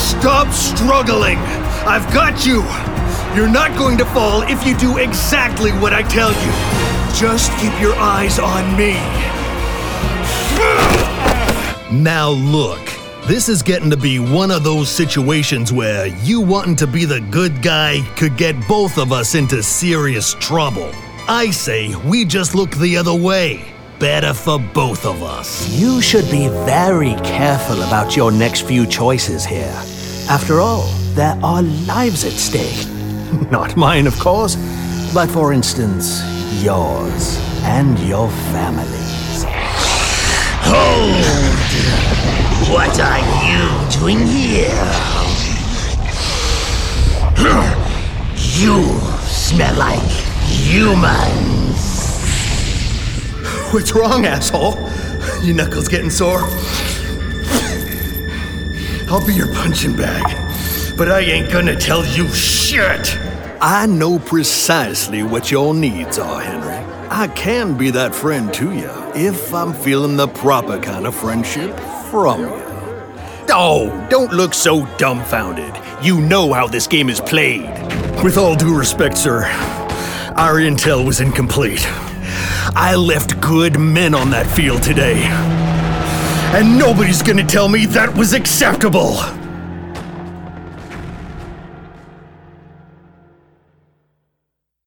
Stop struggling! I've got you! You're not going to fall if you do exactly what I tell you. Just keep your eyes on me. Now look, this is getting to be one of those situations where you wanting to be the good guy could get both of us into serious trouble. I say we just look the other way. Better for both of us. You should be very careful about your next few choices here. After all, there are lives at stake. Not mine, of course, but for instance, yours and your family's. Hold! What are you doing here? You smell like humans. What's wrong, asshole? Your knuckles getting sore? I'll be your punching bag, but I ain't gonna tell you shit! I know precisely what your needs are, Henry. I can be that friend to you if I'm feeling the proper kind of friendship from you. Oh, don't look so dumbfounded. You know how this game is played. With all due respect, sir, our intel was incomplete. I left good men on that field today. And nobody's gonna tell me that was acceptable.